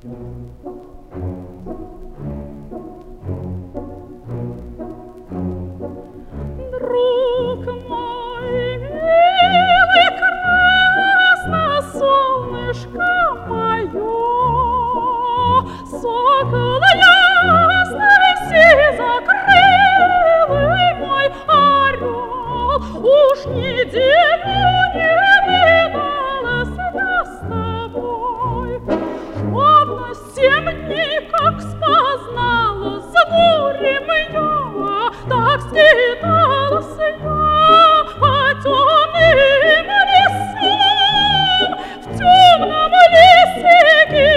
Друг мой, милый, красное солнышко мое, сокол ясный, сизокрылый мой орел, уж неделю не видалась я с тобой. Ровно 7 дней, как спознала с горем я, так скиталась я по темным лесам, в темном лесике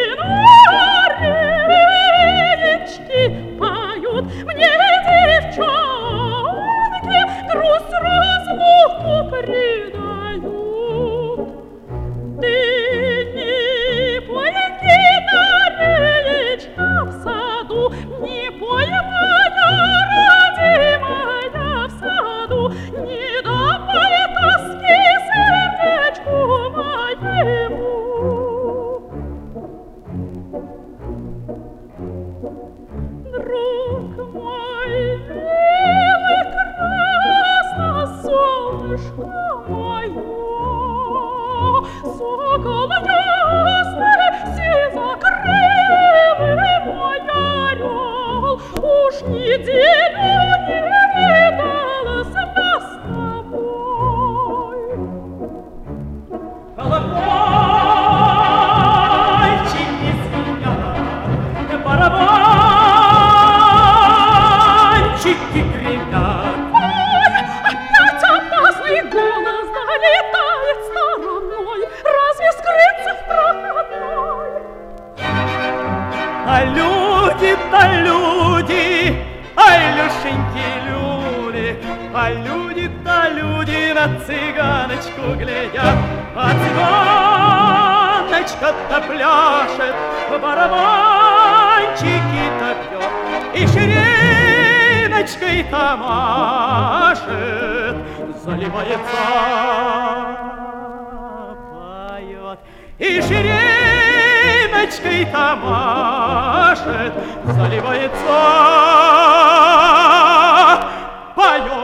речки поют мне девчонки, грусть разлуку придают. Ты не пой, кинаречка в саду, не пой, моя родимая в саду, не давай тоски сердечку моему. Друг мой, милый, красное солнышко мое, сокол ясный, сизокрылый мой орел, уж неделю не видалась я с тобой. Колокольчики звенят, барабанчики гремят. Ой, опять опасный голос долетает стороной, разве скрыться в проходной? А люди-то люди, ай, Люшеньки, люди, а люди-то люди на цыганочку глядят, а цыганочка-то пляшет, барабанчики-то пьет, и шириночкой-то машет, заливается, поет, и шириночкой-то машет, заливается, поет.